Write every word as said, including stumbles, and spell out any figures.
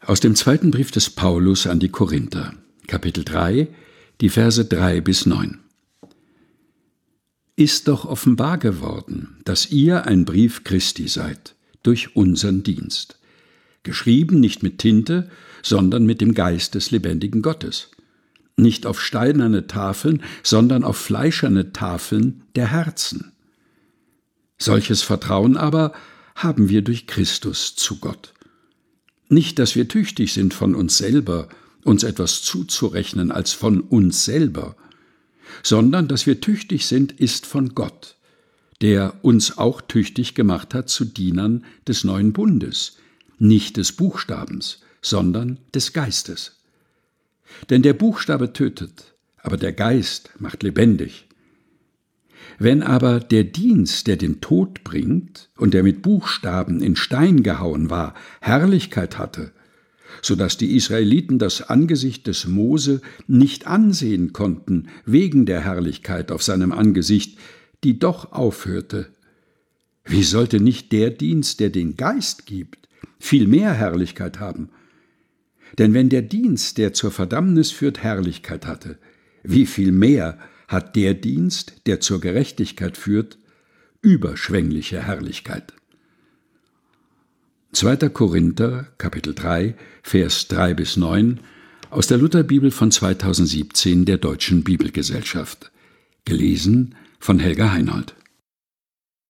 Aus dem zweiten Brief des Paulus an die Korinther, Kapitel drei, die Verse drei bis neun. Ist doch offenbar geworden, dass ihr ein Brief Christi seid, durch unseren Dienst, geschrieben nicht mit Tinte, sondern mit dem Geist des lebendigen Gottes, nicht auf steinerne Tafeln, sondern auf fleischerne Tafeln der Herzen. Solches Vertrauen aber haben wir durch Christus zu Gott. Nicht, dass wir tüchtig sind von uns selber, uns etwas zuzurechnen als von uns selber, sondern dass wir tüchtig sind, ist von Gott, der uns auch tüchtig gemacht hat zu Dienern des neuen Bundes, nicht des Buchstabens, sondern des Geistes. Denn der Buchstabe tötet, aber der Geist macht lebendig. Wenn aber der Dienst, der den Tod bringt und der mit Buchstaben in Stein gehauen war, Herrlichkeit hatte, so dass die Israeliten das Angesicht des Mose nicht ansehen konnten, wegen der Herrlichkeit auf seinem Angesicht, die doch aufhörte, wie sollte nicht der Dienst, der den Geist gibt, viel mehr Herrlichkeit haben? Denn wenn der Dienst, der zur Verdammnis führt, Herrlichkeit hatte, wie viel mehr hat der Dienst, der zur Gerechtigkeit führt, überschwängliche Herrlichkeit. zweiter Korinther, Kapitel drei, Vers drei bis neun, aus der Lutherbibel von zweitausendsiebzehn der Deutschen Bibelgesellschaft. Gelesen von Helga Heinold.